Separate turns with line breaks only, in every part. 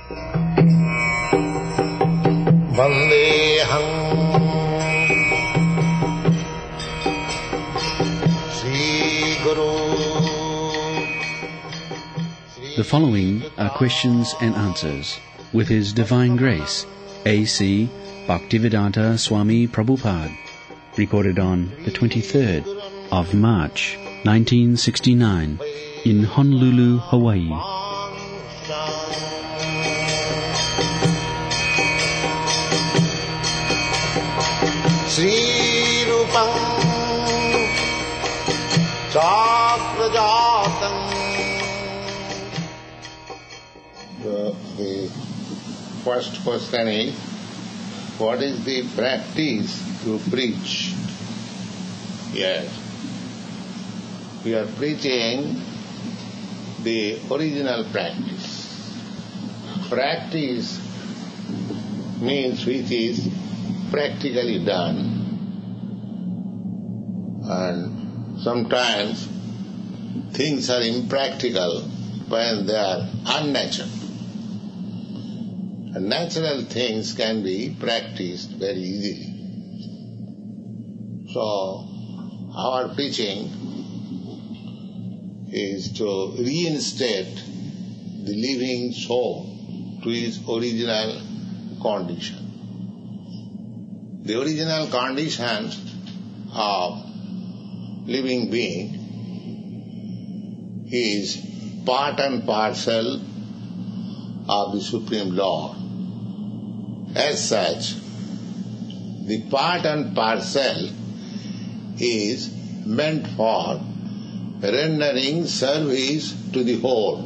Vandeham Sri Guru.
The following are questions and answers with His Divine Grace, A.C. Bhaktivedanta Swami Prabhupada, recorded on the 23rd of March 1969 in Honolulu, Hawaii.
Sri Rupam Chakrajatam. The first question is, what is the practice to preach? Yes. We are preaching the original practice. Practice means which is practically done. And sometimes things are impractical when they are unnatural. And natural things can be practiced very easily. So, our preaching is to reinstate the living soul to its original condition. The original condition of living being is part and parcel of the Supreme Lord. As such, the part and parcel is meant for rendering service to the whole.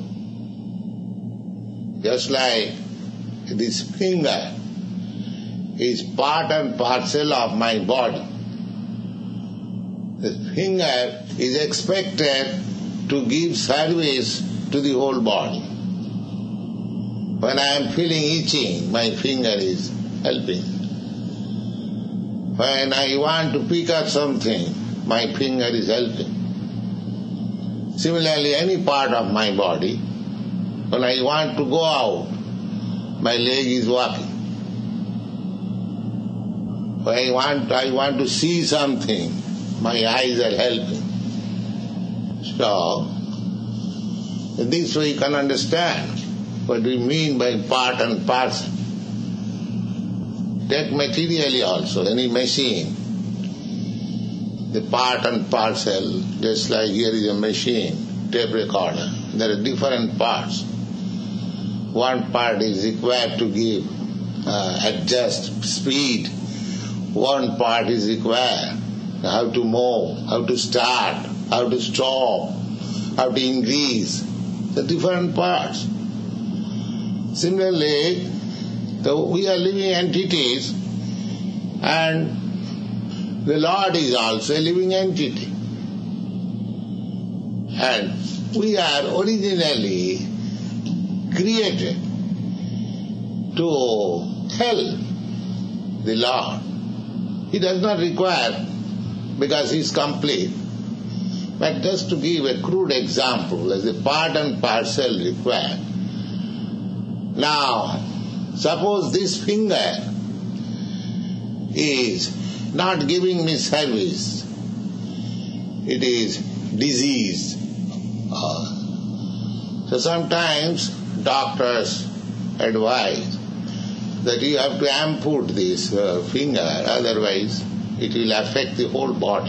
Just like this finger is part and parcel of my body. The finger is expected to give service to the whole body. When I am feeling itching, my finger is helping. When I want to pick up something, my finger is helping. Similarly, any part of my body, when I want to go out, my leg is walking. When I want to see something, my eyes are helping. So, this way you can understand what we mean by part and parcel. Take materially also, any machine, the part and parcel, just like here is a machine, tape recorder. There are different parts. One part is required to give, adjust speed. One part is required how to move, how to start, how to stop, how to increase. The different parts. Similarly, we are living entities, and the Lord is also a living entity. And we are originally created to help the Lord. He does not require, because he is complete. But just to give a crude example, as a part and parcel required. Now, suppose this finger is not giving me service. It is diseased. So sometimes doctors advise that you have to amputate this finger, otherwise it will affect the whole body.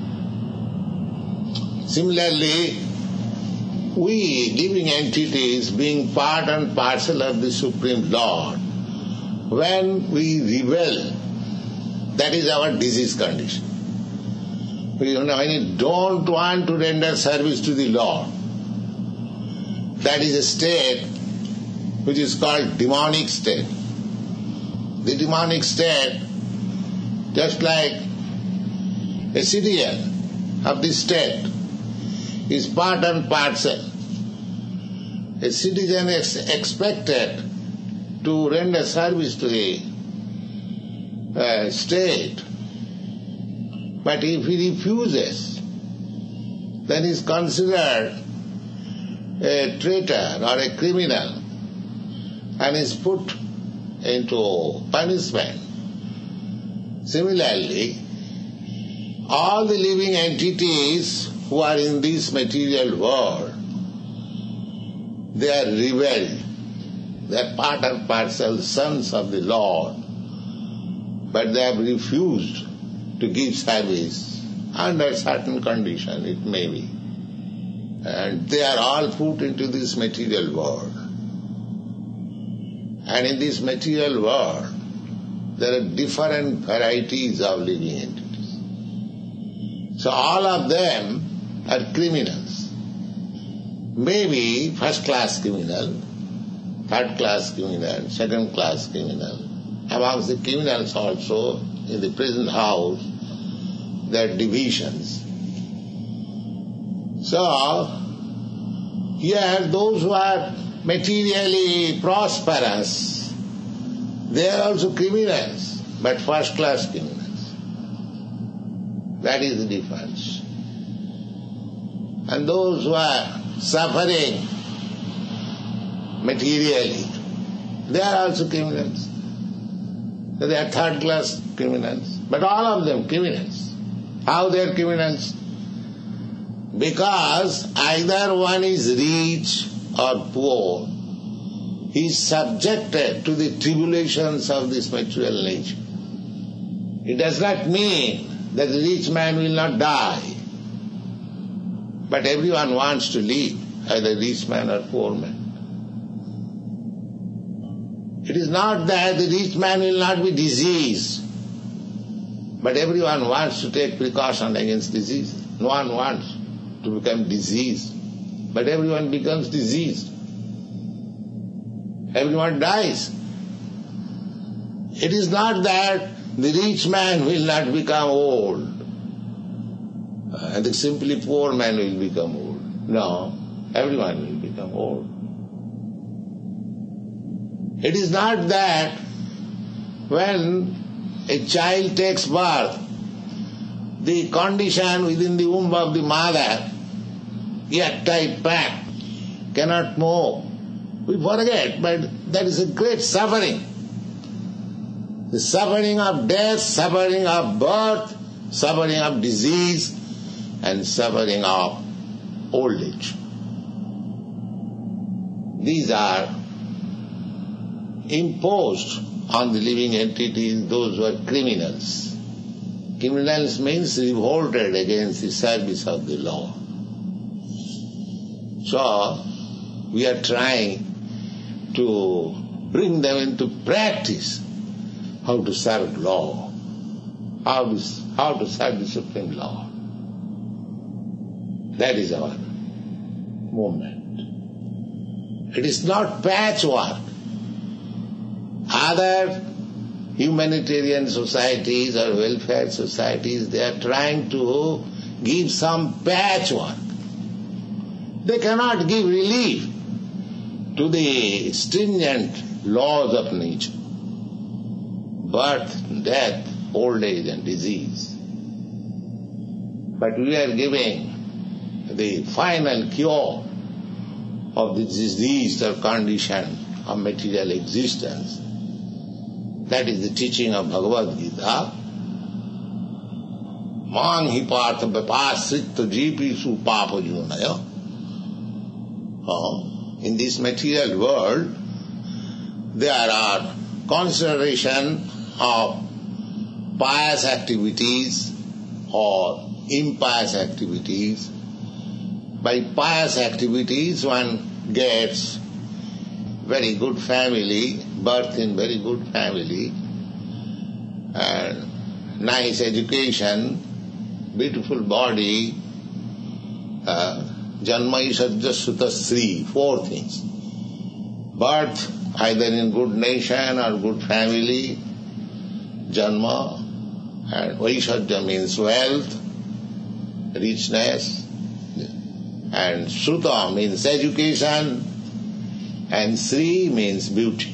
Similarly, we living entities, being part and parcel of the Supreme Lord, when we rebel, that is our disease condition. When we don't want to render service to the Lord, that is a state which is called demonic state. The demonic state, just like a citizen of the state, is part and parcel. A citizen is expected to render service to the state. But if he refuses, then he is considered a traitor or a criminal. and is put into punishment. Similarly, all the living entities who are in this material world, they are rebelled. They are part and parcel sons of the Lord, but they have refused to give service under certain condition, it may be. And they are all put into this material world. And in this material world, there are different varieties of living entities. So all of them are criminals. Maybe first-class criminal, third-class criminal, second-class criminal. Amongst the criminals also, in the present house, there are divisions. So, here those who are materially prosperous, they are also criminals, but first-class criminals. That is the difference. And those who are suffering materially, they are also criminals. So they are third-class criminals, but all of them criminals. How they are criminals? Because either one is rich or poor, he is subjected to the tribulations of this material nature. It does not mean that the rich man will not die, but everyone wants to live, either rich man or poor man. It is not that the rich man will not be diseased, but everyone wants to take precaution against disease. No one wants to become diseased, but everyone becomes diseased. Everyone dies. It is not that the rich man will not become old, and the simply poor man will become old. No, everyone will become old. It is not that when a child takes birth, the condition within the womb of the mother, yet tight packed, cannot move. We forget, but that is a great suffering. The suffering of death, suffering of birth, suffering of disease, and suffering of old age. These are imposed on the living entities, those who are criminals. Criminals means revolted against the service of the law. So, we are trying to bring them into practice how to serve law, how to serve the Supreme Lord. That is our movement. It is not patchwork. Other humanitarian societies or welfare societies, they are trying to give some patchwork. They cannot give relief to the stringent laws of nature. Birth, death, old age and disease. But we are giving the final cure of the disease or condition of material existence. That is the teaching of Bhagavad Gita. Man hi partha vipasrita jeepisu papa junaya. In this material world, there are consideration of pious activities or impious activities. By pious activities, one gets very good family, birth in very good family, and nice education, beautiful body, janma ishadya sutta sri, 4 things. Birth either in good nation or good family, janma, and vaishadya means wealth, richness, and sruta means education, and Sri means beauty.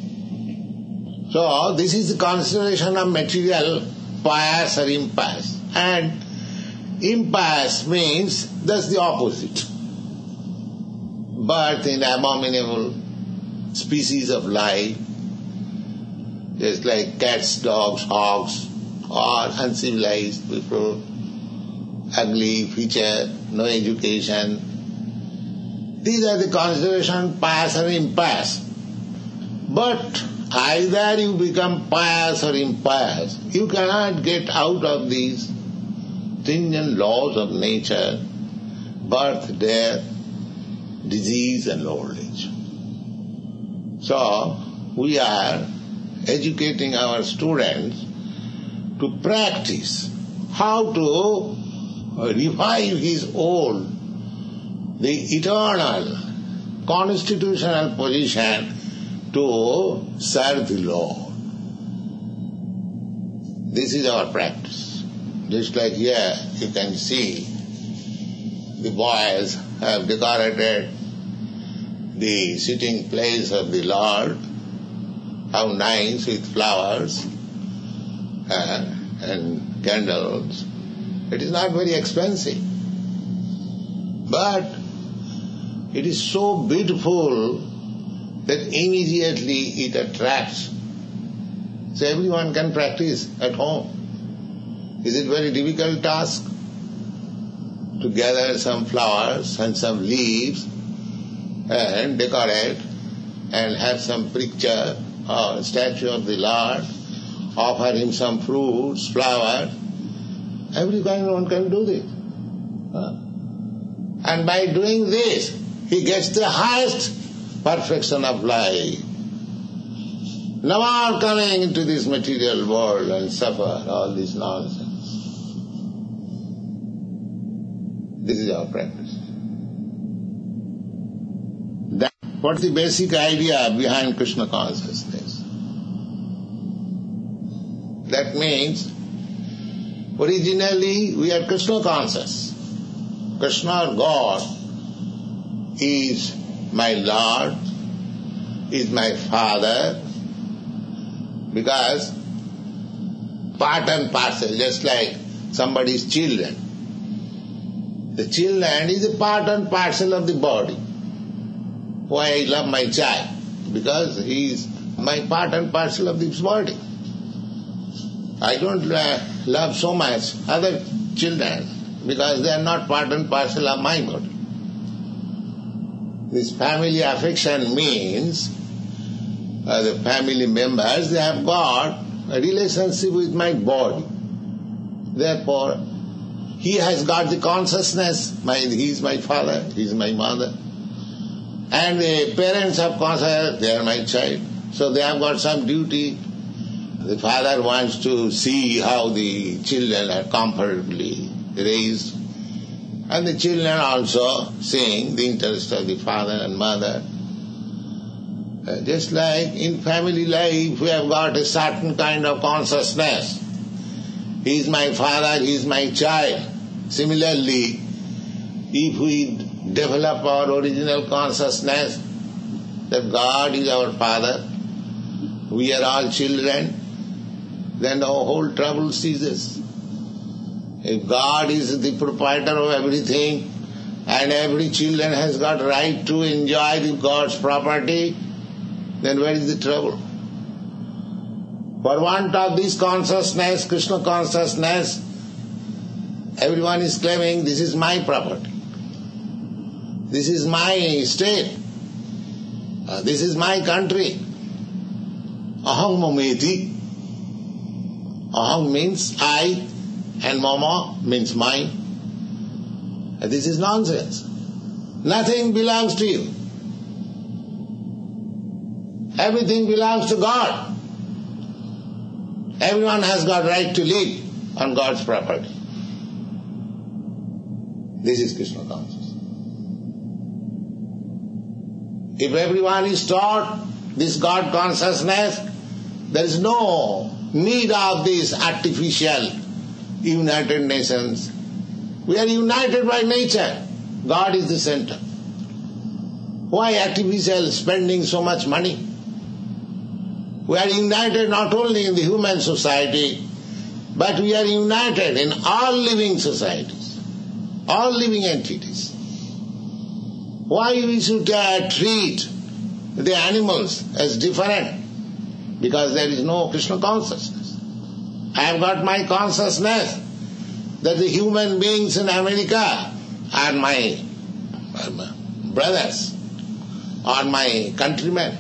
So this is the consideration of material pious or impious. And impious means that's the opposite. Birth in abominable species of life, just like cats, dogs, hogs, or uncivilized people, ugly feature, no education. These are the consideration pious and impious. But either you become pious or impious. You cannot get out of these stringent laws of nature, birth, death, disease and old age. So, we are educating our students to practice how to revive his old, the eternal, constitutional position to serve the Lord. This is our practice. Just like here, you can see the boys have decorated the sitting place of the Lord. How nice, with flowers and candles. It is not very expensive. But it is so beautiful that immediately it attracts. So everyone can practice at home. Is it very difficult task to gather some flowers and some leaves and decorate and have some picture or statue of the Lord, offer him some fruits, flowers? Everyone can do this. And by doing this, he gets the highest perfection of life. No more coming into this material world and suffer all this nonsense. This is our practice. What's the basic idea behind Krishna consciousness? That means, originally we are Krishna conscious. Krishna or God is my Lord, is my Father, because part and parcel, just like somebody's children. The children is a part and parcel of the body. Why I love my child? Because he is my part and parcel of this body. I don't love so much other children because they are not part and parcel of my body. This family affection means the family members, they have got a relationship with my body. Therefore, he has got the consciousness, he is my father, he is my mother. And the parents have consciousness, they are my child. So they have got some duty. The father wants to see how the children are comfortably raised. And the children also seeing the interest of the father and mother. Just like in family life, we have got a certain kind of consciousness. He is my father, he is my child. Similarly, if we develop our original consciousness that God is our Father, we are all children, then our whole trouble ceases. If God is the proprietor of everything and every children has got right to enjoy the God's property, then where is the trouble? For want of this consciousness, Krishna consciousness, everyone is claiming this is my property. This is my state. This is my country. Aham mameti. Aham means I and mama means mine. This is nonsense. Nothing belongs to you. Everything belongs to God. Everyone has got right to live on God's property. This is Krishna consciousness. If everyone is taught this God consciousness, there is no need of these artificial United Nations. We are united by nature. God is the center. Why artificial spending so much money? We are united not only in the human society, but we are united in all living societies, all living entities. Why we should treat the animals as different because there is no Krishna consciousness. I have got my consciousness that the human beings in America are my brothers or my countrymen.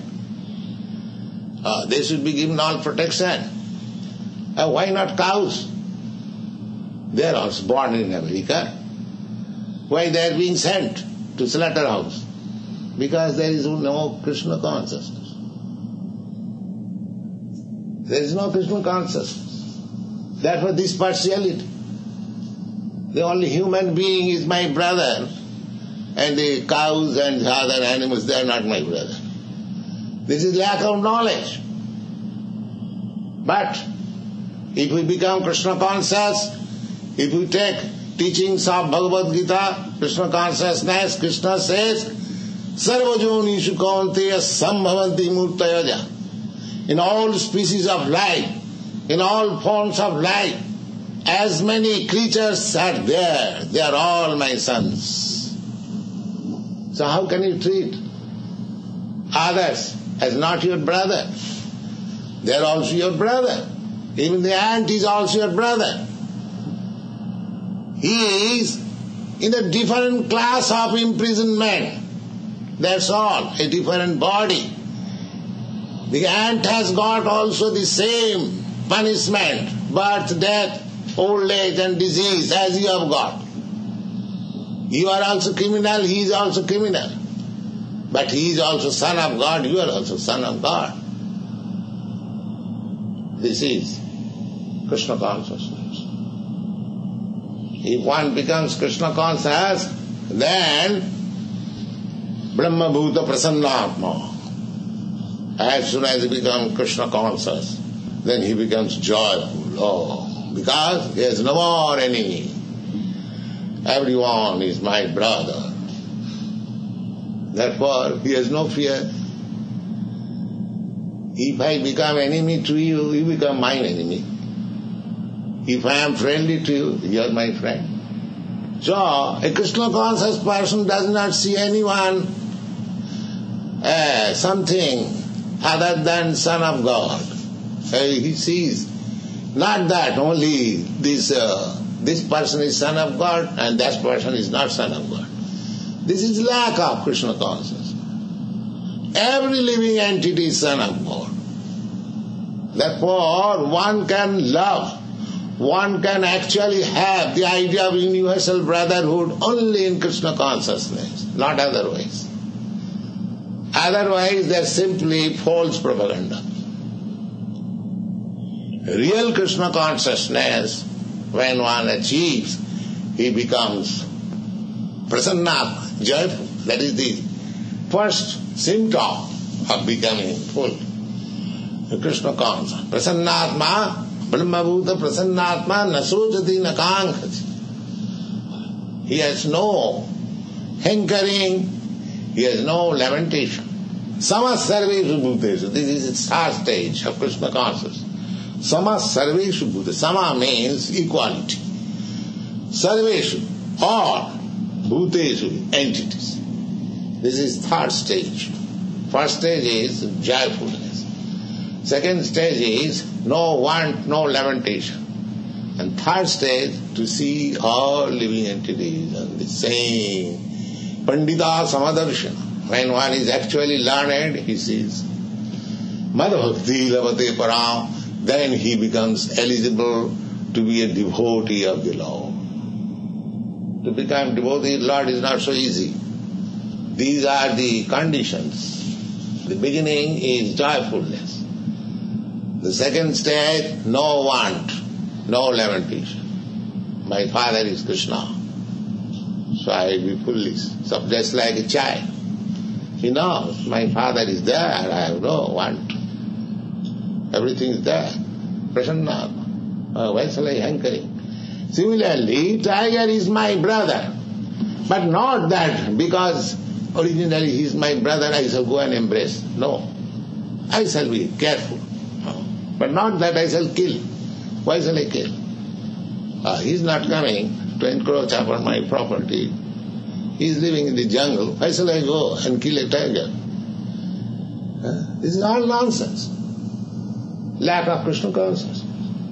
They should be given all protection. Why not cows? They are also born in America. Why they are being sent to slaughterhouse? Because there is no Krishna consciousness. There is no Krishna consciousness. Therefore this partiality. The only human being is my brother, and the cows and the other animals, they are not my brother. This is lack of knowledge. But if we become Krishna conscious, if we take teachings of Bhagavad Gita, Krishna consciousness, Krishna says, Sarvajonishu kaunteya sambhavanti murtayaja. In all species of life, in all forms of life, as many creatures are there, they are all my sons. So how can you treat others as not your brother? They are also your brother. Even the ant is also your brother. He is in a different class of imprisonment. That's all, a different body. The ant has got also the same punishment, birth, death, old age and disease as you have got. You are also criminal, he is also criminal. But he is also son of God, you are also son of God. This is Krishna consciousness. If one becomes Krishna conscious, then Brahma Bhuta Prasannatma. As soon as he becomes Krishna conscious, then he becomes joyful. Because he has no more enemy. Everyone is my brother. Therefore, he has no fear. If I become enemy to you, you become my enemy. If I am friendly to you, you are my friend. So, a Krishna conscious person does not see anyone as something other than Son of God. He sees not that only this person is Son of God and that person is not Son of God. This is lack of Krishna consciousness. Every living entity is Son of God. Therefore, one can love, one can actually have the idea of universal brotherhood only in Krishna consciousness, not otherwise. Otherwise, they are simply false propaganda. Real Krishna consciousness, when one achieves, he becomes prasannatma, joyful. That is the first symptom of becoming full. Krishna consciousness. Prasannatma, Brahmabhuta prasannatma, nasojati nakankhati. He has no hankering, he has no lamentation. Samas sarveshu bhuteshu. This is the third stage of Krishna consciousness. Samas sarveshu bhuteshu. Sama means equality. Sarveshu, all bhuteshu, entities. This is third stage. First stage is joyfulness. Second stage is no want, no lamentation. And third stage, to see all living entities on the same Pandita Samadarshana. When one is actually learned, he sees Madhbhakti Lavate Param, then he becomes eligible to be a devotee of the Lord. To become devotee of the Lord is not so easy. These are the conditions. The beginning is joyfulness. The second stage, no want, no lamentation. My father is Krishna, so I will be fully, so just like a child. He knows, my father is there, I have no want. Everything is there. Prasannatma. Why shall I hankering? Similarly, tiger is my brother, but not that because originally he is my brother, I shall go and embrace. No. I shall be careful. But not that I shall kill. Why shall I kill? He is not coming to encroach upon my property. He is living in the jungle. Why shall I go and kill a tiger? This is all nonsense. Lack of Krishna consciousness.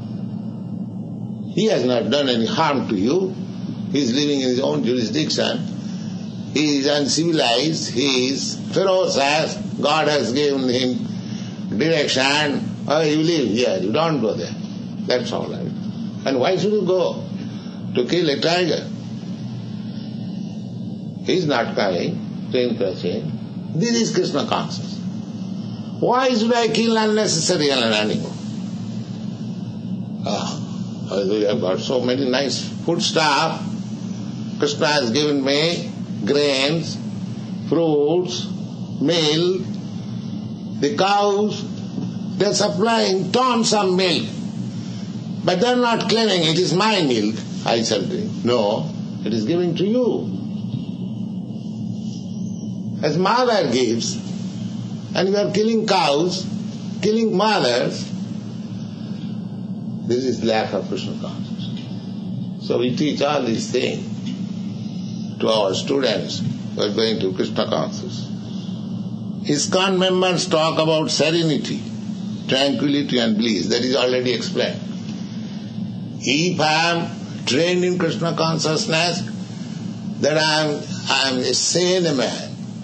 He has not done any harm to you. He is living in his own jurisdiction. He is uncivilized. He is ferocious. God has given him direction. Oh, you live here. You don't go there. That's all right. And why should you go to kill a tiger? He is not coming to impress him. This is Krishna consciousness. Why should I kill unnecessary an animal? We have got so many nice food stuff. Krishna has given me grains, fruits, milk. The cows, they are supplying tons of milk. But they are not claiming it is my milk, I shall drink. No, it is given to you. As mother gives, and you are killing cows, killing mothers, this is lack of Krishna consciousness. So we teach all these things to our students who are going to Krishna consciousness. ISKCON members talk about serenity, tranquility and bliss. That is already explained. If I am trained in Krishna consciousness, then I am a sane man.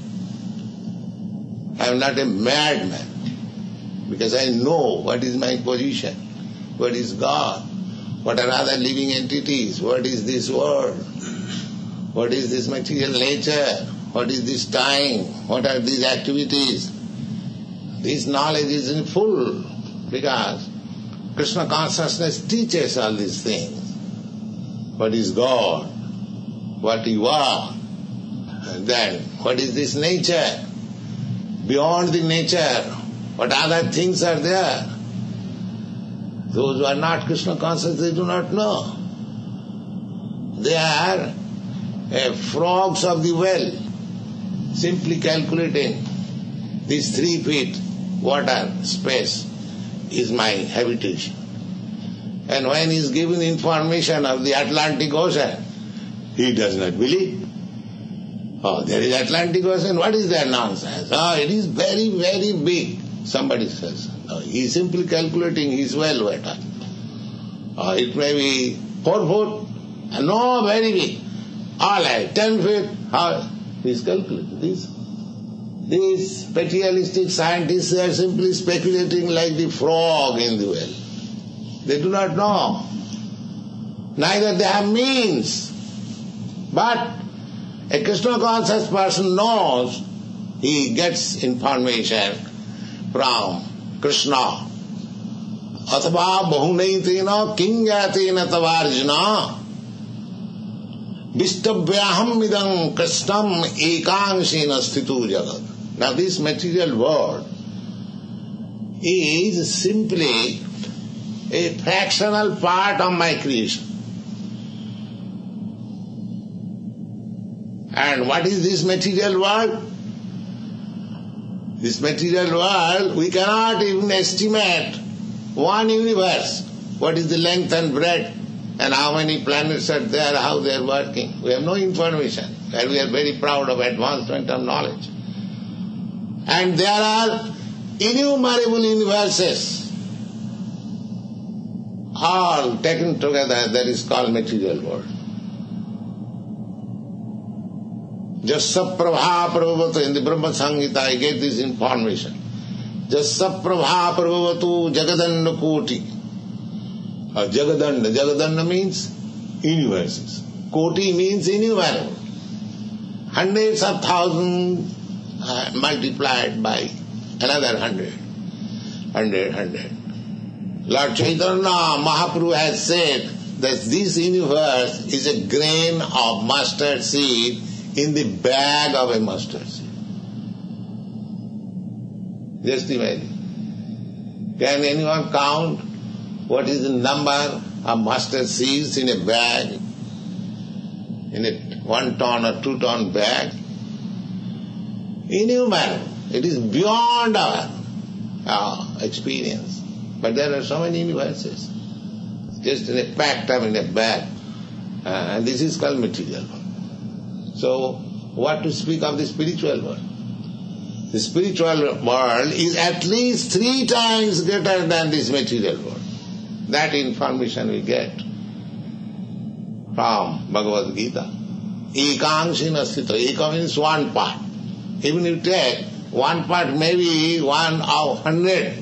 I am not a madman, because I know what is my position, what is God, what are other living entities, what is this world, what is this material nature, what is this time, what are these activities. This knowledge is in full, because Krishna consciousness teaches all these things. What is God, what you are, and then what is this nature. Beyond the nature, what other things are there? Those who are not Krishna conscious, they do not know. They are frogs of the well, simply calculating this 3 feet water space is my habitation. And when he is given information of the Atlantic Ocean, he does not believe. Oh, there is Atlantic Ocean, what is that nonsense? Oh, it is very, very big, somebody says. Oh, he is simply calculating his well water. Oh, it may be 4 foot, no, very big. All right, 10 feet, how? He is calculating this. These materialistic scientists are simply speculating like the frog in the well. They do not know. Neither they have means. But a Krishna conscious person knows, he gets information from Krishna. Athava bahunaitina kingyatena tavarjuna Vishtabhyaham idam krishnam ekangsena sthitu jagat. Now this material world is simply a fractional part of my creation. And what is this material world? This material world, we cannot even estimate one universe. What is the length and breadth, and how many planets are there, how they are working. We have no information, and we are very proud of advancement of knowledge. And there are innumerable universes, all taken together, that is called material world. Jasa Prabha Prabhavatu, in the Brahma Samhita I get this information. Jasa Prabha Prabhavatu Jagadanda Koti. Jagadanda means universes. Koti means innumerable. Hundreds of thousands multiplied by another 100. Lord Chaitanya Mahaprabhu has said that this universe is a grain of mustard seed in the bag of a mustard seed. Just imagine. Can anyone count what is the number of mustard seeds in a bag? In a 1 ton or 2 ton bag? Innumerable. It is beyond our experience. But there are so many universes. Just in a packed up in a bag. And this is called material world. So, what to speak of the spiritual world? The spiritual world is at least 3 times greater than this material world. That information we get from Bhagavad Gita. Ekangshin asthita. Eka means one part. Even if you take one part, maybe 1 of 100.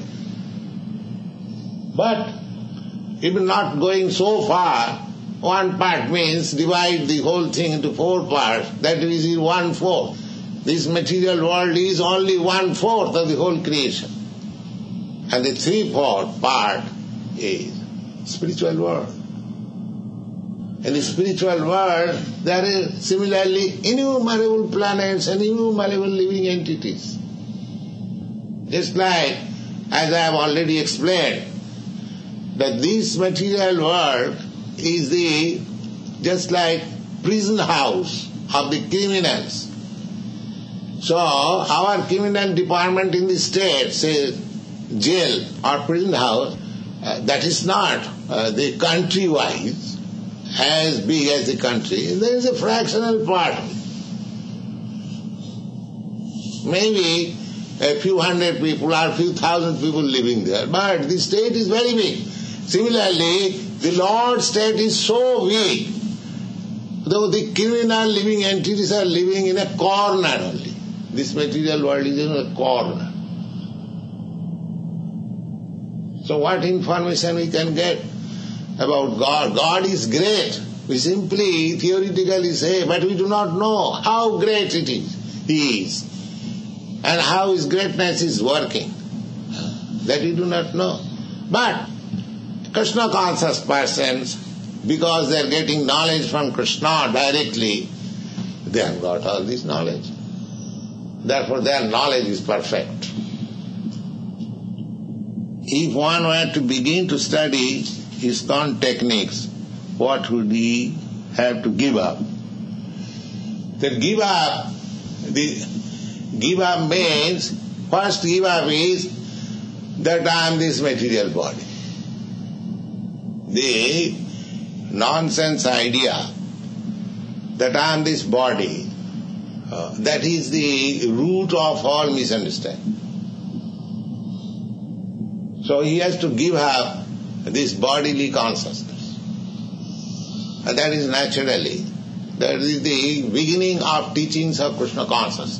But even not going so far, one part means divide the whole thing into 4 parts. That is 1/4. This material world is only 1/4 of the whole creation. And the 3/4 part is spiritual world. In the spiritual world, there are similarly innumerable planets and innumerable living entities. Just like, as I have already explained, that this material world is just like prison house of the criminals. So our criminal department in the state, say jail or prison house, that is not the country-wise as big as the country. There is a fractional part. Maybe a few hundred people or a few thousand people living there, but the state is very big. Similarly, the Lord's state is so big, though the criminal living entities are living in a corner only. This material world is in a corner. So what information we can get about God? God is great. We simply theoretically say, but we do not know how great it is. He is. And how His greatness is working. That we do not know. But Krishna conscious persons, because they are getting knowledge from Krishna directly, they have got all this knowledge. Therefore their knowledge is perfect. If one were to begin to study ISKCON techniques, what would he have to give up? That give up means, first give up is that I am this material body. The nonsense idea that I am this body, that is the root of all misunderstanding. So he has to give up this bodily consciousness. And that is naturally. That is the beginning of teachings of Krishna consciousness.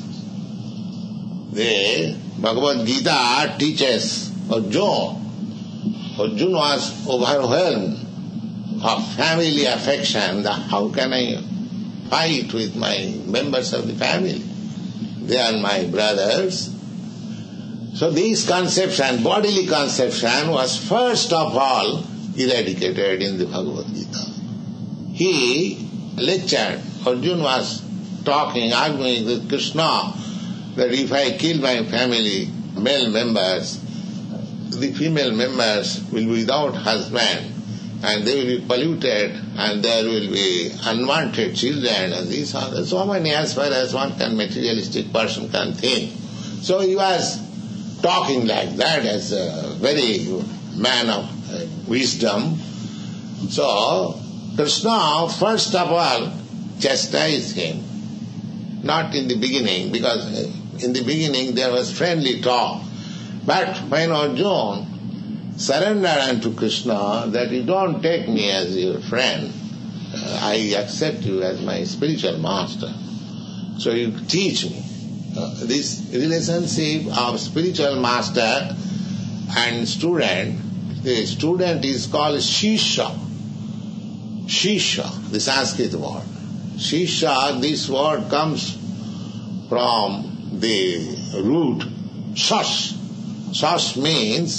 The Bhagavad Gita teaches Arjuna. Arjuna was overwhelmed of family affection. How can I fight with my members of the family? They are my brothers. So this conception, bodily conception, was first of all eradicated in the Bhagavad Gita. He lectured, Arjuna was talking, arguing with Krishna, that if I kill my family, male members, the female members will be without husband, and they will be polluted, and there will be unwanted children, and these are so many as far as one can materialistic person can think. So he was talking like that as a very man of wisdom. So Krishna first of all chastised him, not in the beginning, because in the beginning there was friendly talk. But when Arjuna surrendered unto Krishna, that you don't take me as your friend, I accept you as my spiritual master. So you teach me. This relationship of spiritual master and student, the student is called Shishya. Shishya, the Sanskrit word. Shishya, this word comes from the root shash. Shash means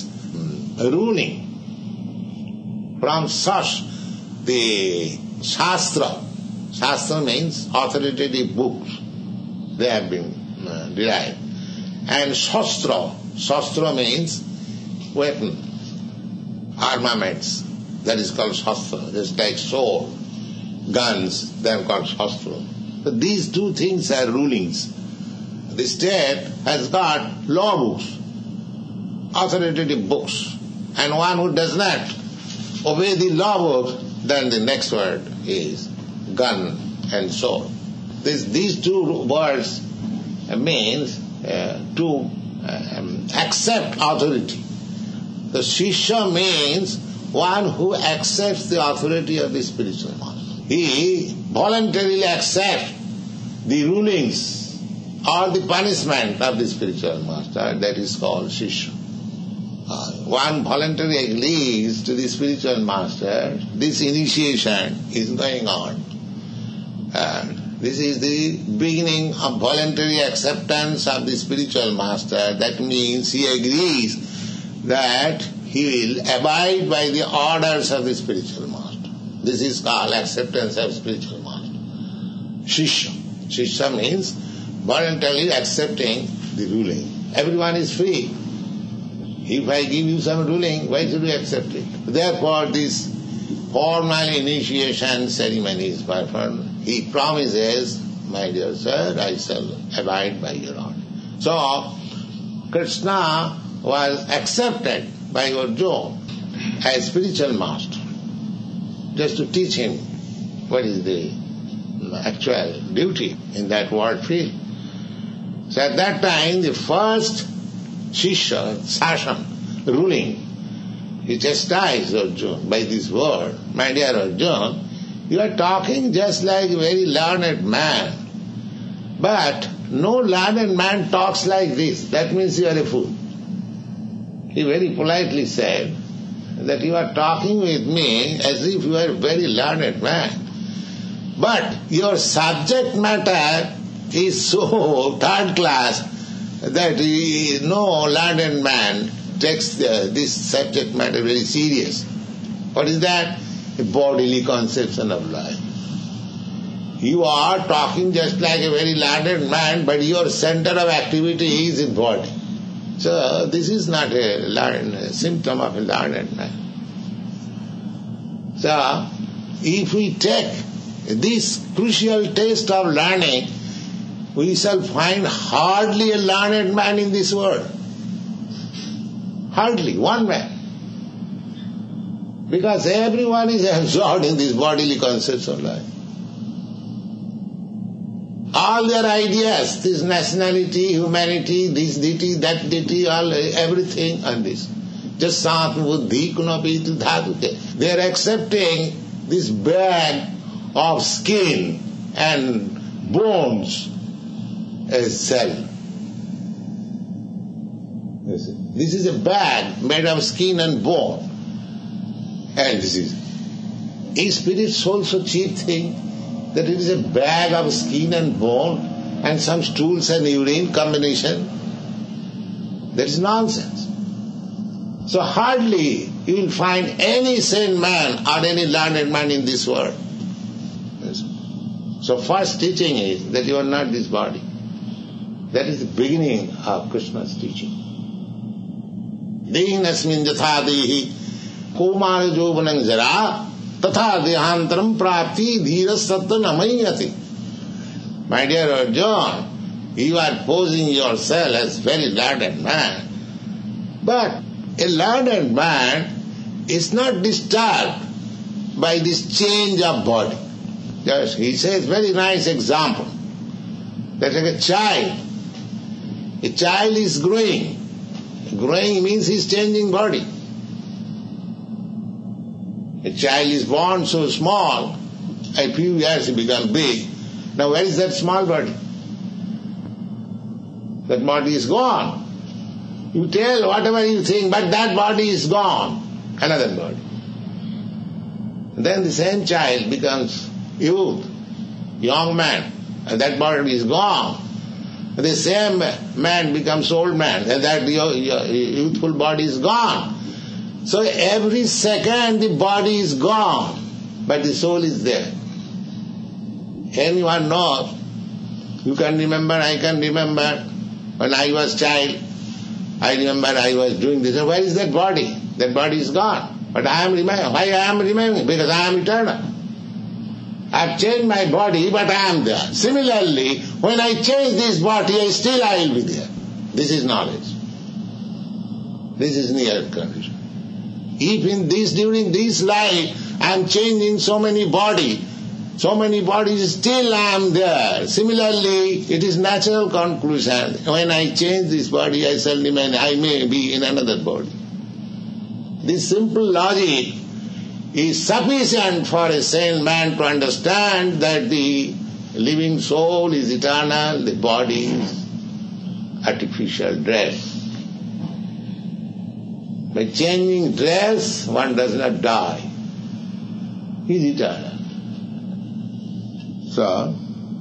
ruling. From shash, the shastra. Shastra means authoritative books. They have been derived. And shastra. Shastra means weapon, armaments. That is called shastra. Just like sword, guns, they are called shastra. So these two things are rulings. The state has got law books, authoritative books. And one who does not obey the law book, then the next word is gun and sword. These two words means to accept authority. The Shishya means one who accepts the authority of the spiritual master. He voluntarily accepts the rulings or the punishment of the spiritual master. That is called Shishya. One voluntarily agrees to the spiritual master. This initiation is going on. This is the beginning of voluntary acceptance of the spiritual master. That means he agrees that he will abide by the orders of the spiritual master. This is called acceptance of spiritual master. Shishya. Shishya means voluntarily accepting the ruling. Everyone is free. If I give you some ruling, why should you accept it? Therefore, this formal initiation ceremony is performed. He promises, my dear sir, I shall abide by your order. So, Krishna was accepted by Arjuna as spiritual master, just to teach him what is the actual duty in that world field. So at that time, the first Shishya, Sasam, ruling, he chastised Arjuna by this word. My dear Arjuna, you are talking just like a very learned man. But no learned man talks like this. That means you are a fool. He very politely said that you are talking with me as if you are a very learned man. But your subject matter is so third class that no learned man takes this subject matter very serious. What is that? A bodily conception of life. You are talking just like a very learned man, but your center of activity is in body. So this is not a symptom of a learned man. So if we take this crucial test of learning, we shall find hardly a learned man in this world. Hardly one man. Because everyone is absorbed in this bodily concepts of life. All their ideas, this nationality, humanity, this deity, that deity, all everything on this. Just sant buddhi kunapitu dhatuke. They are accepting this bag of skin and bones as self. This is a bag made of skin and bone. And this is spirit soul so cheap thing that it is a bag of skin and bone and some stools and urine combination. That is nonsense. So hardly you will find any sane man or any learned man in this world. So first teaching is that you are not this body. That is the beginning of Krishna's teaching. Dehinasmin jatha dehi Kumara jovanang jara tatha dehantaram prapti dhira sattva namayati. My dear Arjuna, you are posing yourself as very learned man. But a learned man is not disturbed by this change of body. Yes, he says very nice example. That like a child. A child is growing. Growing means he is changing body. A child is born so small, a few years he becomes big. Now where is that small body? That body is gone. You tell whatever you think, but that body is gone. Another body. Then the same child becomes youth, young man, and that body is gone. The same man becomes old man, and that youthful body is gone. So every second the body is gone, but the soul is there. Anyone knows? You can remember, I can remember, when I was child, I remember I was doing this. Where is that body? That body is gone. But I am remembering. Why I am remembering? Because I am eternal. I have changed my body, but I am there. Similarly, when I change this body, still I will be there. This is knowledge. This is near condition. If in this, during this life, I am changing so many body, So many bodies, still I am there. Similarly, it is natural conclusion. When I change this body, I may be in another body. This simple logic is sufficient for a sane man to understand that the living soul is eternal, the body is artificial dress. By changing dress, one does not die. He is eternal. So,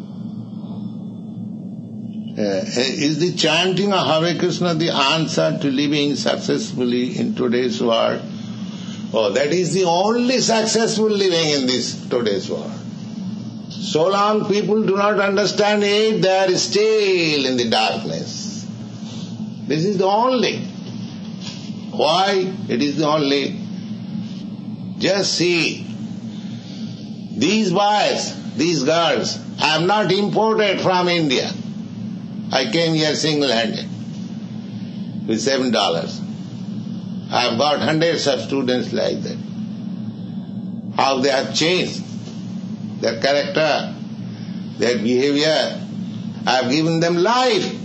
is the chanting of Hare Krishna the answer to living successfully in today's world? Oh, that is the only successful living in this today's world. So long people do not understand it, they are still in the darkness. This is the only. Why? It is the only. Just see, these boys, these girls, I am not imported from India. I came here single-handed with $7. I have got hundreds of students like that. How they have changed their character, their behavior. I have given them life.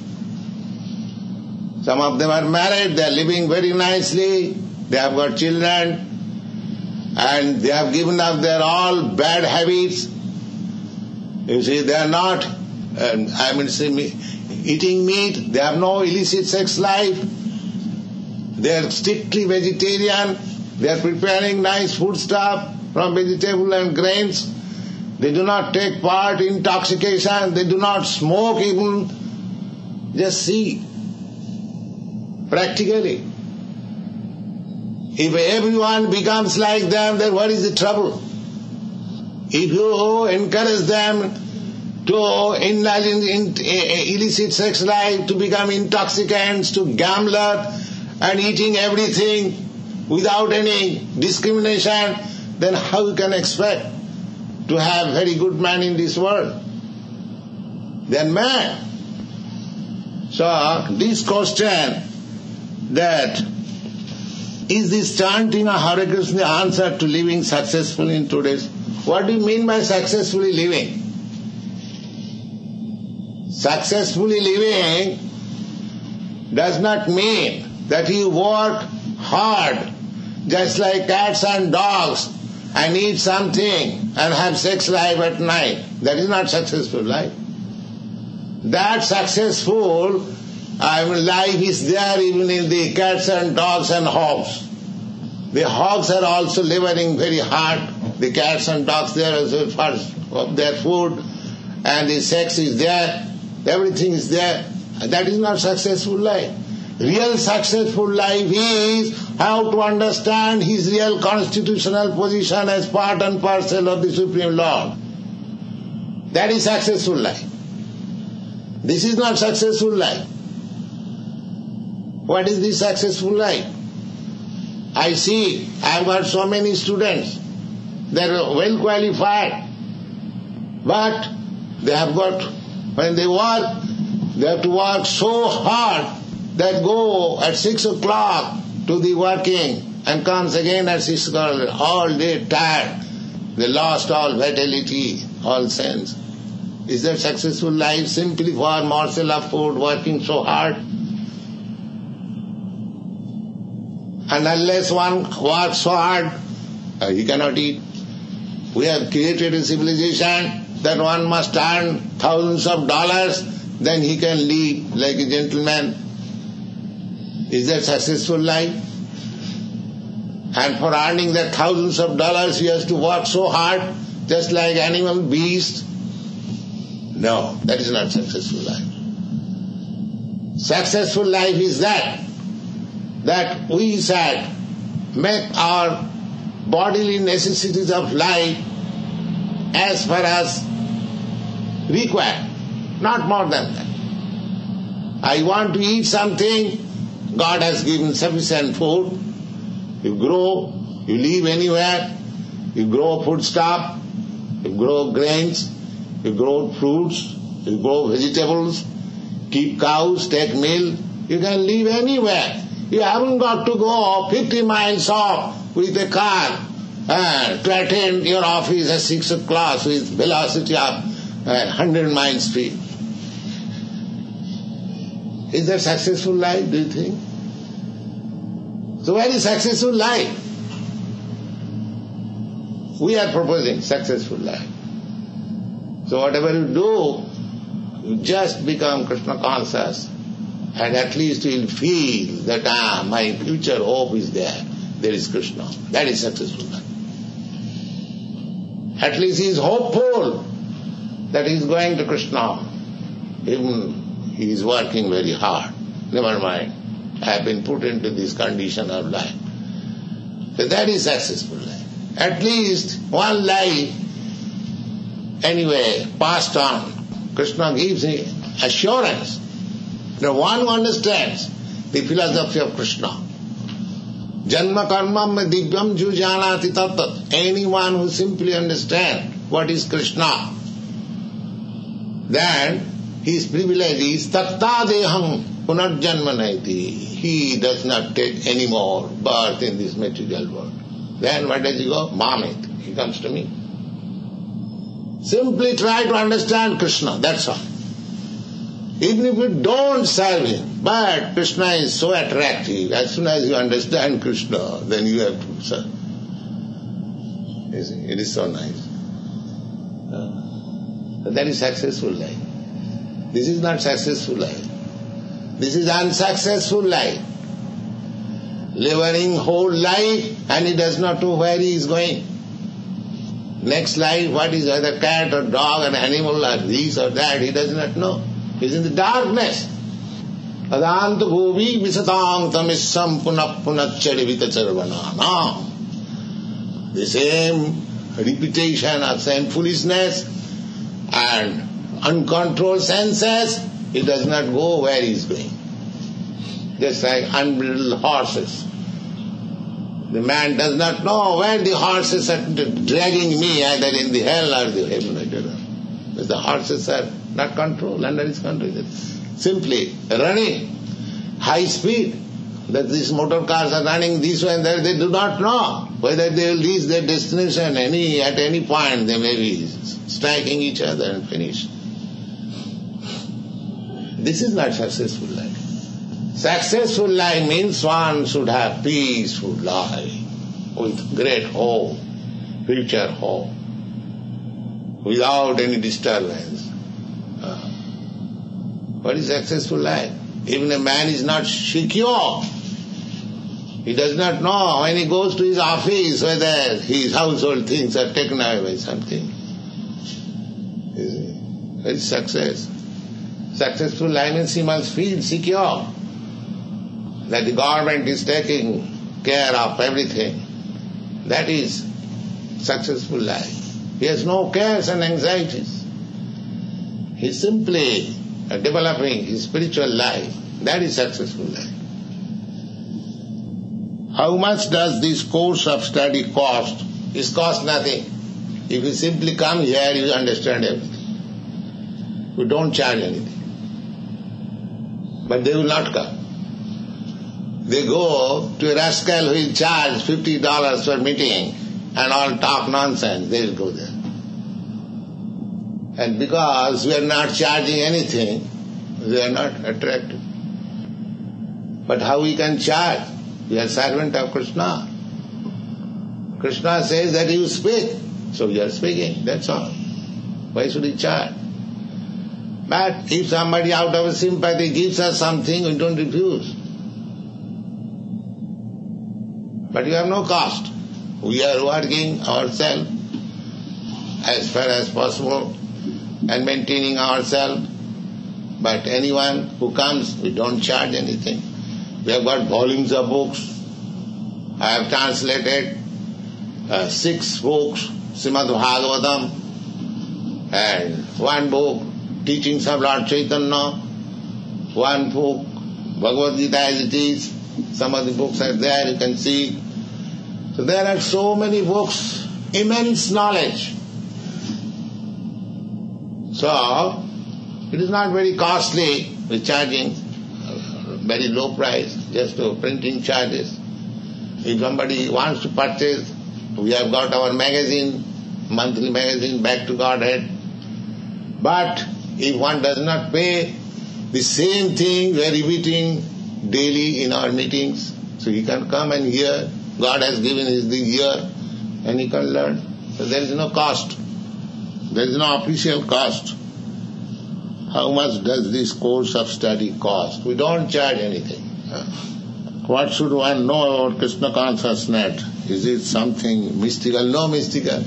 Some of them are married, they are living very nicely, they have got children, and they have given up their all bad habits. You see, they are not, eating meat, they have no illicit sex life, they are strictly vegetarian, they are preparing nice food stuff from vegetable and grains, they do not take part in intoxication, they do not smoke even. Just see, practically. If everyone becomes like them, then what is the trouble? If you encourage them to indulge in illicit sex life, to become intoxicants, to gambler, and eating everything without any discrimination, then how you can expect to have very good man in this world? They are mad. So this question, that is this chanting of Hare Krishna the answer to living successfully in today's? What do you mean by successfully living? Successfully living does not mean that you work hard just like cats and dogs and eat something and have sex life at night. That is not successful life. That successful life is there even in the cats and dogs and hogs. The hogs are also laboring very hard. The cats and dogs there as far as their food, and the sex is there. Everything is there. That is not successful life. Real successful life is how to understand his real constitutional position as part and parcel of the Supreme Lord. That is successful life. This is not successful life. What is this successful life? I see, I have got so many students. They are well qualified. But they have got, when they work, they have to work so hard that go at 6 o'clock to the working and comes again at 6 o'clock, all day tired. They lost all vitality, all sense. Is that successful life simply for morsel of food, working so hard? And unless one works so hard, he cannot eat. We have created a civilization that one must earn thousands of dollars, then he can live like a gentleman. Is that successful life? And for earning that thousands of dollars, he has to work so hard, just like animal, beast. No, that is not successful life. Successful life is that we said, make our bodily necessities of life as far as required, not more than that. I want to eat something, God has given sufficient food. You grow, you live anywhere, you grow food stuff, you grow grains, you grow fruits, you grow vegetables, keep cows, take milk, you can live anywhere. You haven't got to go 50 miles off with a car to attend your office at 6 o'clock with velocity of 100 miles speed. Is that successful life, do you think? So very successful life. We are proposing successful life. So whatever you do, you just become Krishna conscious, and at least you will feel that my future hope is there. There is Krishna. That is successful life. At least he is hopeful that he is going to Krishna. Even he is working very hard. Never mind. I have been put into this condition of life. So that is successful life. At least one life, anyway, passed on. Krishna gives me assurance. Now one who understands the philosophy of Krishna. Janma karmam divyam jujanati tattat. Anyone who simply understands what is Krishna, then his privilege is tatta deham punarjanma naiti. He does not take any more birth in this material world. Then where does he go? Mamit. He comes to me. Simply try to understand Krishna, that's all. Even if you don't serve him, but Krishna is so attractive, as soon as you understand Krishna, then you have to serve. You see, it is so nice. That is successful life. This is not successful life. This is unsuccessful life. Laboring whole life and he does not know where he is going. Next life, what is either cat or dog or animal or this or that, he does not know. He is in the darkness. Adanta govi visatang tamissam punap punachadivita charvananam. The same repetition of same foolishness and uncontrolled senses, he does not go where he is going. Just like unbridled horses. The man does not know where the horses are dragging me, either in the hell or the heaven. I don't know. Because the horses are not controlled, under his control. Simply running high speed. That these motor cars are running this way and that, they do not know whether they will reach their destination at any point. They may be striking each other and finish. This is not successful life. Successful life means one should have peaceful life with great hope, future hope, without any disturbance. What is successful life? Even a man is not secure. He does not know when he goes to his office whether his household things are taken away by something. What is success? Successful life means he must feel secure that the government is taking care of everything. That is successful life. He has no cares and anxieties. He is simply developing his spiritual life. That is successful life. How much does this course of study cost? It costs nothing. If you simply come here, you understand everything. You don't charge anything. But they will not come. They go to a rascal who will charge $50 for meeting and all talk nonsense. They will go there. And because we are not charging anything, they are not attracted. But how we can charge? We are servant of Krishna. Krishna says that you speak. So we are speaking, that's all. Why should we charge? But if somebody out of sympathy gives us something, we don't refuse. But you have no cost. We are working ourselves as far as possible and maintaining ourselves. But anyone who comes, we don't charge anything. We have got volumes of books. I have translated 6 books, Srimad Bhagavatam, and 1 book, Teachings of Lord Chaitanya, 1 book, Bhagavad Gita as it is. Some of the books are there, you can see. So there are so many books, immense knowledge. So, it is not very costly. We're charging very low price, just to printing charges. If somebody wants to purchase We have got our magazine, monthly magazine, Back to Godhead. But if one does not pay, the same thing we are repeating daily in our meetings. So he can come and hear. God has given us the ear and he can learn. So there is no cost. There is no official cost. How much does this course of study cost? We don't charge anything. What should one know about Krishna consciousness? Is it something mystical? No mystical.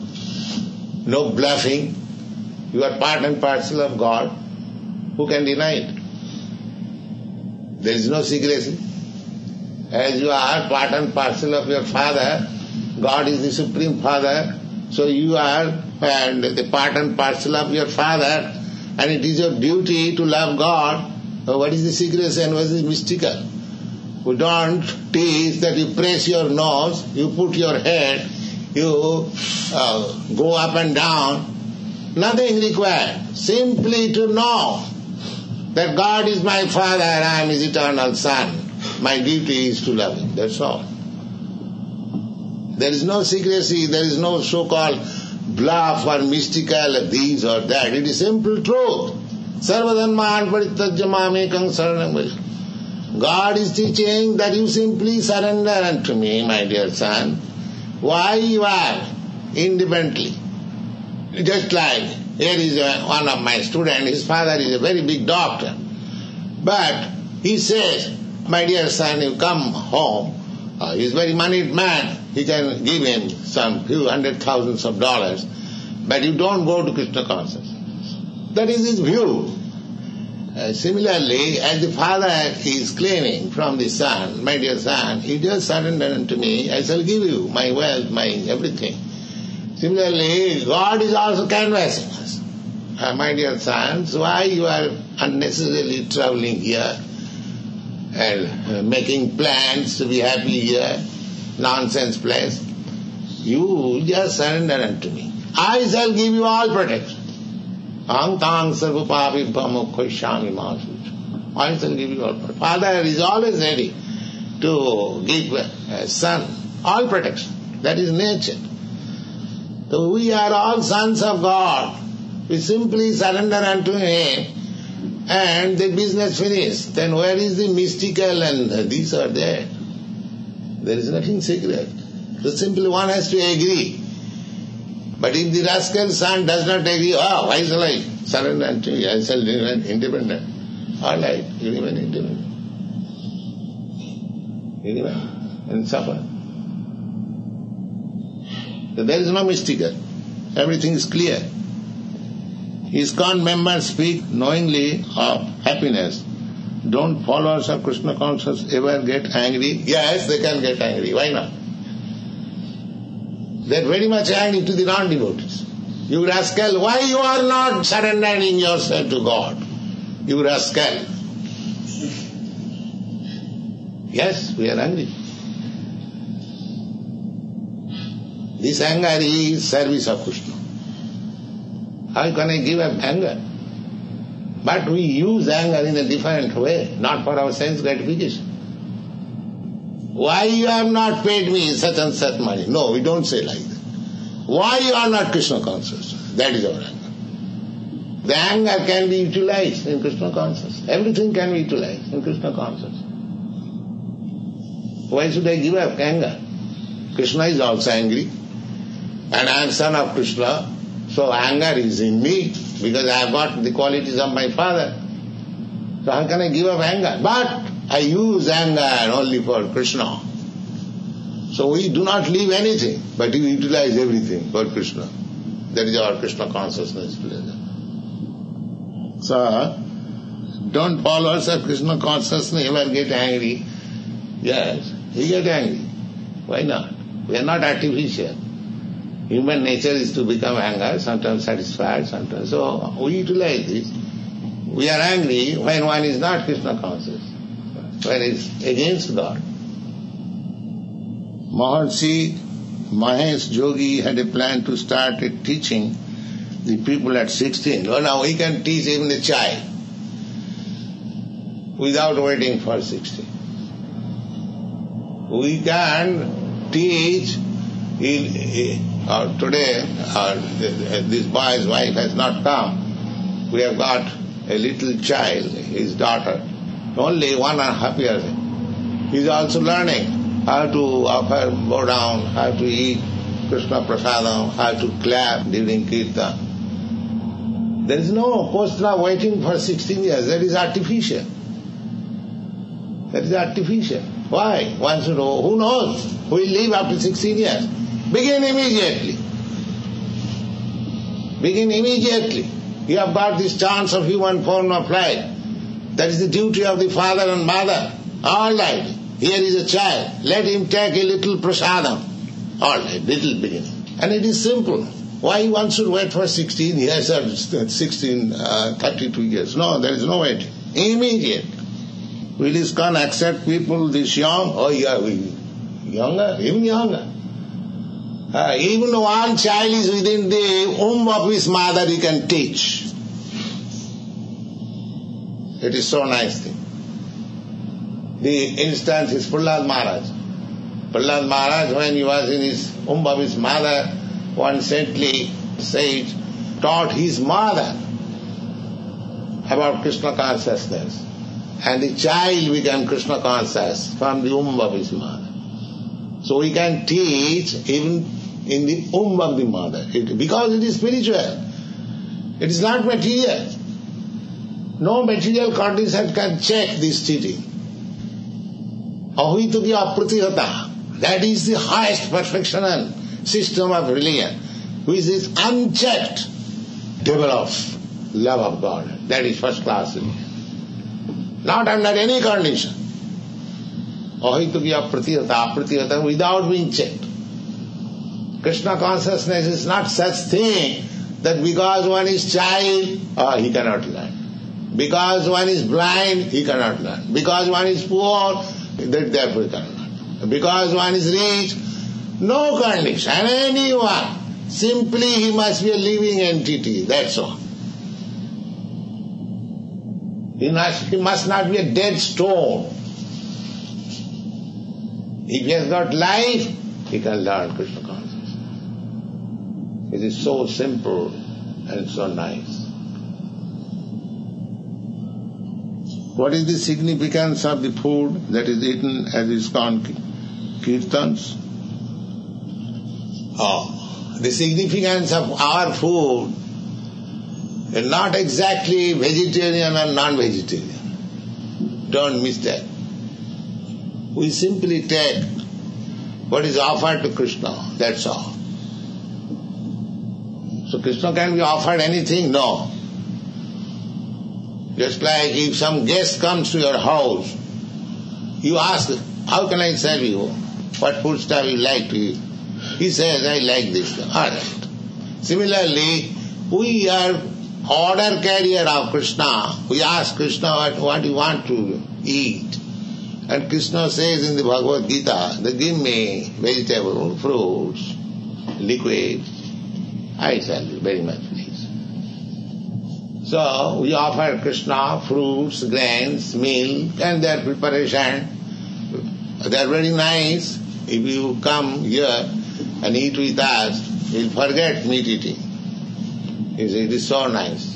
No bluffing. You are part and parcel of God. Who can deny it? There is no secrecy. As you are part and parcel of your Father, God is the Supreme Father, so you are the part and parcel of your Father, and it is your duty to love God. So what is the secrecy and what is the mystical? We don't teach that you press your nose, you put your head, you go up and down. Nothing required. Simply to know that God is my Father, I am His eternal Son. My duty is to love Him. That's all. There is no secrecy, there is no so-called bluff or mystical this or that. It is simple truth. Sarvadharman parityajya mamekam saranam vraja. God is teaching that you simply surrender unto me, my dear son. Why you are independently. Just like, here is one of my students, his father is a very big doctor. But he says, my dear son, you come home, he is a very moneyed man, he can give him some few $100,000s, but you don't go to Krishna consciousness. That is his view. Similarly, as the father is claiming from the son, my dear son, you just surrender unto me, I shall give you my wealth, my everything. Similarly, God is also canvassing us. My dear sons, why you are unnecessarily traveling here and making plans to be happy here, nonsense place? You just surrender unto me. I shall give you all protection. Aham tang sarvapapi bhamukhashami masuch. I shall give you all protection. Father is always ready to give a son all protection. That is nature. So we are all sons of God. We simply surrender unto Him and the business finished. Then where is the mystical and this or that? There is nothing secret. So simply one has to agree. But if the rascal son does not agree, why shall I surrender unto you? I shall remain independent. All right, you remain independent. You remain and suffer. So there is no mystical. Everything is clear. ISKCON members speak knowingly of happiness. Don't followers of Krishna consciousness ever get angry? Yes, they can get angry. Why not? They are very much angry to the non-devotees. You rascal, why you are not surrendering yourself to God? You rascal. Yes, we are angry. This anger is service of Krishna. How can I give up anger? But we use anger in a different way, not for our sense gratification. Why you have not paid me such and such money? No, we don't say like that. Why you are not Krishna conscious? That is our anger. The anger can be utilized in Krishna consciousness. Everything can be utilized in Krishna consciousness. Why should I give up anger? Krishna is also angry. And I am son of Krishna. So anger is in me because I have got the qualities of my father. So how can I give up anger? But I use anger only for Krishna. So we do not leave anything, but we utilize everything for Krishna. That is our Krishna consciousness. So, don't followers of Krishna consciousness ever get angry. Yes, we get angry. Why not? We are not artificial. Human nature is to become anger, sometimes satisfied, sometimes. So we utilize this. We are angry when one is not Krishna conscious, when it is against God. Maharishi Mahesh Yogi had a plan to start teaching the people at 16. Well, now we can teach even a child without waiting for 16. We can teach Today, this boy's wife has not come. We have got a little child, his daughter, only 1.5 years. He is also learning how to offer, bow down, how to eat Krishna Prasadam, how to clap during Kirtan. There is no postra waiting for 16 years. That is artificial. That is artificial. Why? One should know. Who knows? Who will live after 16 years? Begin immediately. Begin immediately. You have got this chance of human form of life. That is the duty of the father and mother. All right. Here is a child. Let him take a little prasadam. All right, little beginning. And it is simple. Why one should wait for 16 years or 32 years? No, there is no waiting. Immediate. Will ISKCON accept people this young? Oh yeah, younger, even younger. Even one child is within the womb of his mother, he can teach. It is so nice thing. The instance is Prahlad Maharaj. Prahlad Maharaj, when he was in his womb of his mother, one saintly sage taught his mother about Krishna consciousness. And the child became Krishna conscious from the womb of his mother. So we can teach even in the womb of the mother, because it is spiritual. It is not material. No material condition can check this teaching. Ahvituki apratihata. That is the highest perfection and system of religion, which is unchecked, develops love of God. That is first class religion. Not under any condition. Ahvituki apratihata, without being checked. Krishna consciousness is not such thing that because one is child, he cannot learn. Because one is blind, he cannot learn. Because one is poor, therefore he cannot learn. Because one is rich, no condition. And anyone, simply he must be a living entity, that's all. He must not be a dead stone. If he has got life, he can learn Krishna consciousness. It is so simple and so nice. What is the significance of the food that is eaten at ISKCON Kirtans? The significance of our food is not exactly vegetarian or non-vegetarian. Don't miss that. We simply take what is offered to Krishna, that's all. So Krishna can be offered anything? No. Just like if some guest comes to your house, you ask, how can I serve you? What food stuff you like to eat? He says, I like this. All right. Similarly, we are order carrier of Krishna. We ask Krishna what you want to eat. And Krishna says in the Bhagavad Gita, that give me vegetable, fruits, liquid. I shall be very much pleased. So we offer Krishna fruits, grains, milk and their preparation. They are very nice. If you come here and eat with us, you'll forget meat eating. It is so nice.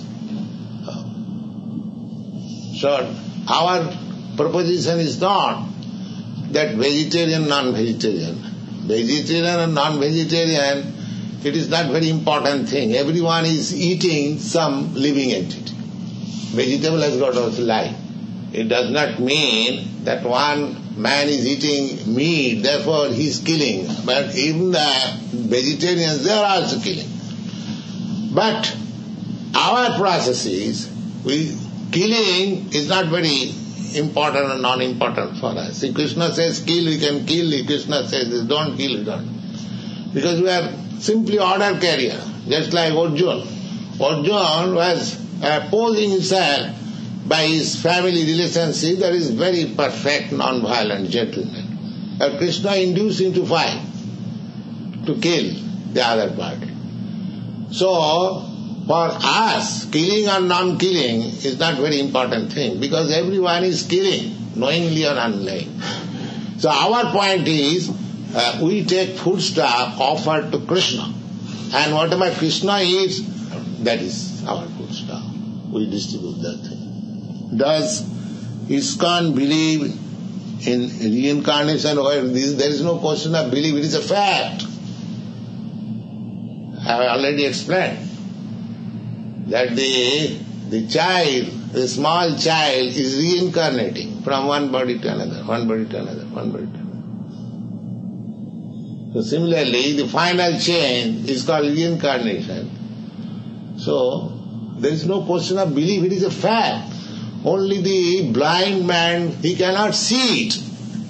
So our proposition is not that vegetarian, non-vegetarian. Vegetarian and non-vegetarian, it is not very important thing. Everyone is eating some living entity. Vegetable has got also life. It does not mean that one man is eating meat, therefore he is killing. But even the vegetarians, they are also killing. But our processes, killing is not very important or non-important for us. If Krishna says kill, we can kill. If Krishna says don't kill, we don't. Because we are simply order carrier, just like Arjuna. Arjuna was posing himself by his family relationship that is very perfect, non-violent gentleman. And Krishna induced him to fight, to kill the other party. So, for us, killing or non-killing is not very important thing, because everyone is killing, knowingly or unknowingly. So our point is, we take foodstuff offered to Krishna. And whatever Krishna eats, that is our foodstuff. We distribute that thing. Does ISKCON believe in reincarnation? Where there is no question of belief, it is a fact. I have already explained that the child, the small child is reincarnating from one body to another, one body to another, one body to another. So similarly, the final change is called reincarnation. So there is no question of belief, it is a fact. Only the blind man, he cannot see it.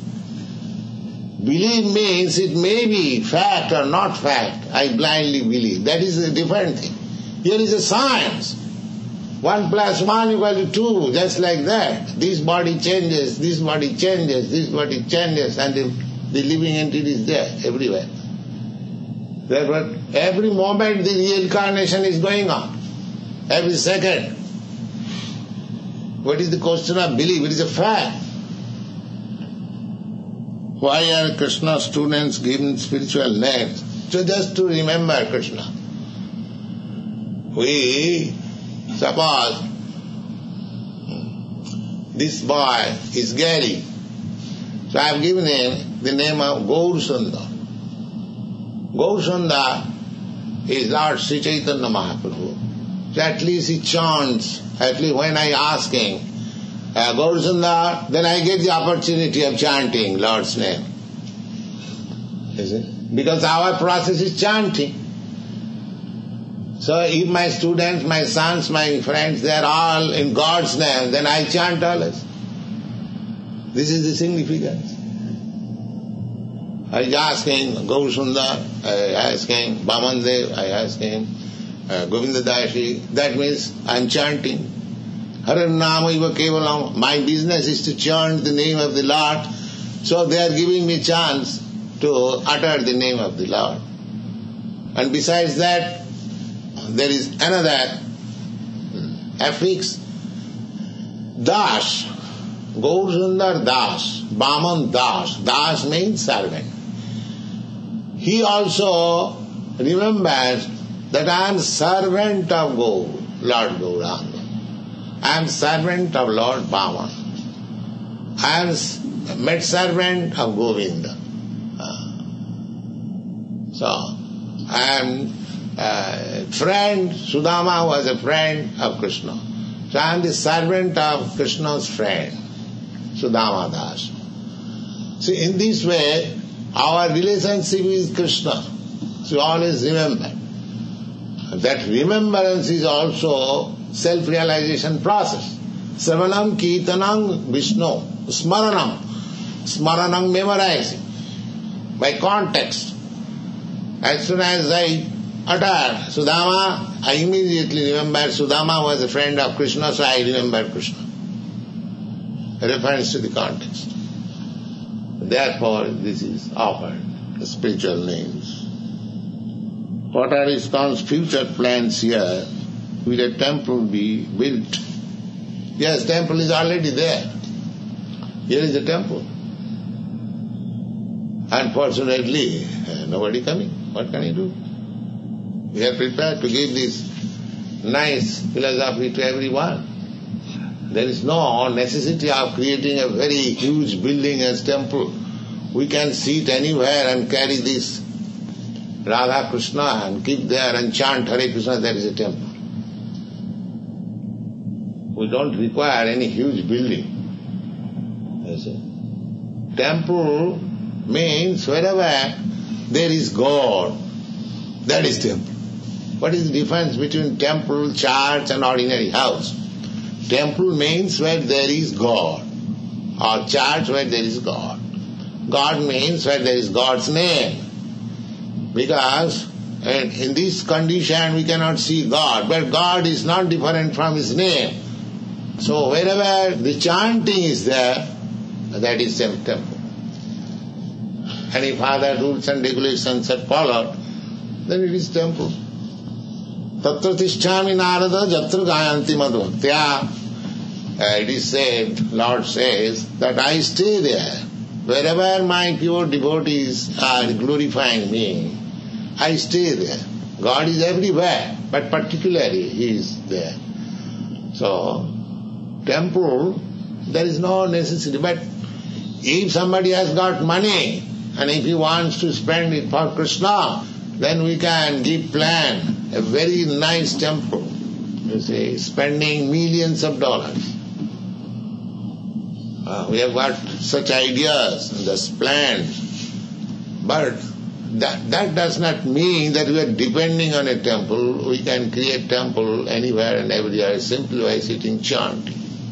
Belief means it may be fact or not fact. I blindly believe. That is a different thing. Here is a science. 1 + 1 = 2, just like that. This body changes, this body changes, this body changes, and the living entity is there everywhere. Therefore, every moment the reincarnation is going on. Every second. What is the question of belief? It is a fact. Why are Krishna students given spiritual names? So just to remember Krishna. We suppose this boy is Gary. So I have given him the name of Gaurasundar. Gaurasundar is Lord Sri Chaitanya Mahaprabhu. So at least he chants, at least when I ask him, Gaurasundar, then I get the opportunity of chanting Lord's name. You see? Because our process is chanting. So if my students, my sons, my friends, they are all in God's name, then I chant always. This is the significance. I ask him Gaurasundar, I ask him Vamandev, I ask him Govinda Dashi. That means I am chanting. Haranamaiva Kevalam. My business is to chant the name of the Lord. So they are giving me chance to utter the name of the Lord. And besides that, there is another affix, Das. Gaurasundar Das. Vaman Das. Das means servant. He also remembers that I am servant of Lord Gauranga. I am servant of Lord Vaman. I am maid servant of Govinda. So, I am friend, Sudama was a friend of Krishna. So I am the servant of Krishna's friend, Sudama Das. So in this way, our relationship with Krishna, so always remember. That remembrance is also self-realization process. Sravanam, Kirtanam, Vishnu, Smaranam. Smaranam, memorizing. By context. As soon as I utter Sudama, I immediately remember Sudama was a friend of Krishna, so I remember Krishna. A reference to the context. Therefore, this is offered, the spiritual names. What are ISKCON's future plans here? Will a temple be built? Yes, temple is already there. Here is a temple. Unfortunately, nobody coming. What can you do? We are prepared to give this nice philosophy to everyone. There is no necessity of creating a very huge building as temple. We can sit anywhere and carry this Radha Krishna and keep there and chant Hare Krishna, there is a temple. We don't require any huge building. You see? Temple means wherever there is God, that is temple. What is the difference between temple, church and ordinary house? Temple means where there is God, or church where there is God. God means where there is God's name. Because in this condition we cannot see God, but God is not different from His name. So wherever the chanting is there, that is temple. And if other rules and regulations are followed, then it is temple. Tatra tishtami narada jatra gayanti madhvaktya. It is said, Lord says, that I stay there. wherever my pure devotees are glorifying me, I stay there. God is everywhere, but particularly He is there. So, temple, there is no necessity. But if somebody has got money, and if he wants to spend it for Krishna, then we can plan a very nice temple. You see, spending millions of dollars. We have got such ideas and just planned. But that does not mean that we are depending on a temple. We can create temple anywhere and everywhere simply by sitting chanting.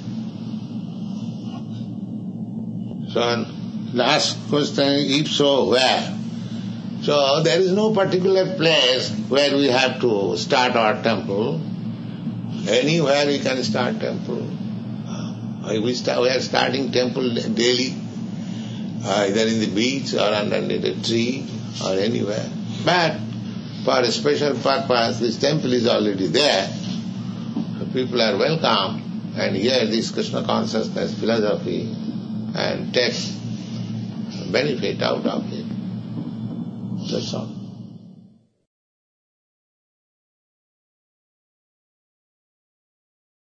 So, last question, if so, where? So, there is no particular place where we have to start our temple. Anywhere we can start temple. We are starting temple daily, either in the beach or underneath a tree or anywhere. But for a special purpose, this temple is already there. People are welcome and hear this Krishna consciousness philosophy and take benefit out of it. That's all.